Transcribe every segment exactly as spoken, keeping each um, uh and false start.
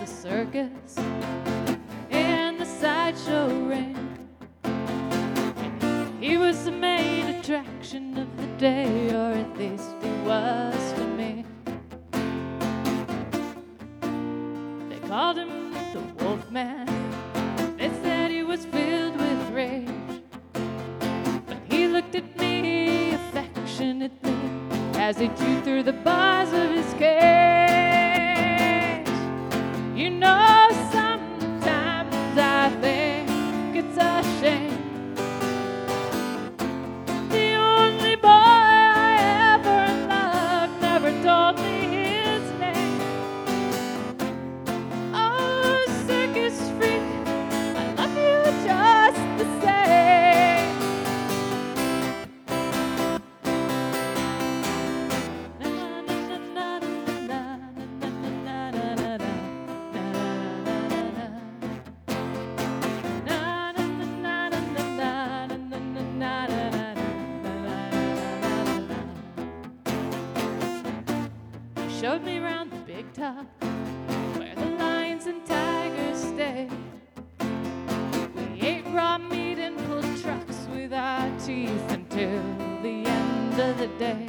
the circus and the sideshow ring. He was the main attraction of the day, or at least he was to me. They called him the Wolfman. They said he was filled with rage, but he looked at me affectionately as he chewed through the bars of his cage. You know, sometimes I think it's a shame the only boy I ever loved never told me his name. Oh, circus freak, I love you just the same. He showed me around the big top where the lions and tigers stay. We ate raw meat and pulled trucks with our teeth until the end of the day.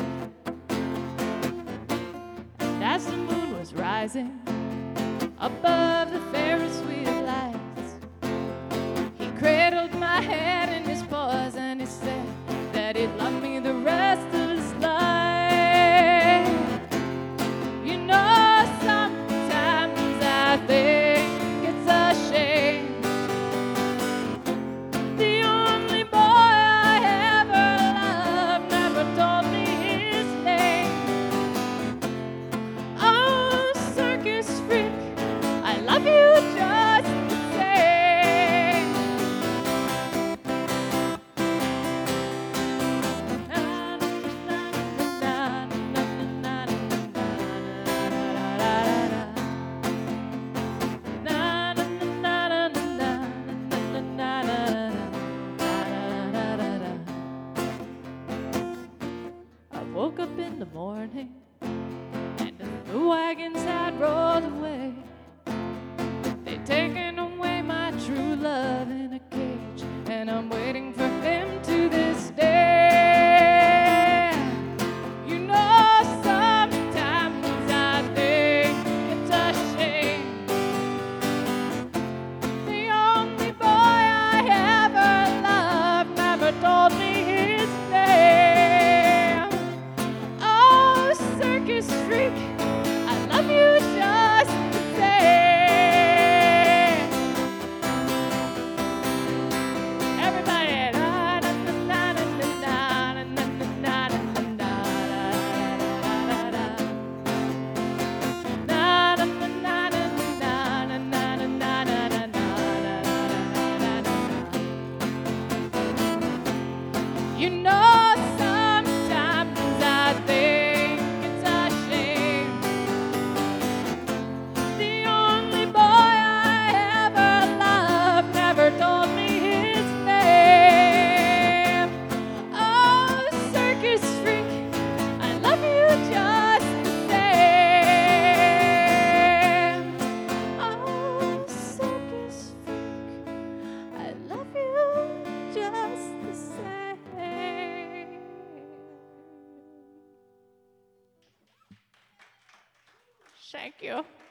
And as the moon was rising above the Ferris wheel lights, he cradled my head in his paws and he said that he'd love me the rest of his life. You know, sometimes I think it's a shame the only boy I ever loved never told me his name. Oh, circus freak, I love you just the same. I woke up in the morning and the wagons had rolled away. They'd taken away my true love in a cage, and I'm waiting for him to this day. You know, sometimes I think it's a shame the only boy I ever loved never told me his name. Oh, circus freak, I love you just the same. Everybody, na na na na na na na na na na na You know, sometimes I think it's a shame the only boy I ever loved never told me his name. Oh, circus freak, I love you just the same. Oh, circus freak, I love you just the same. Thank you.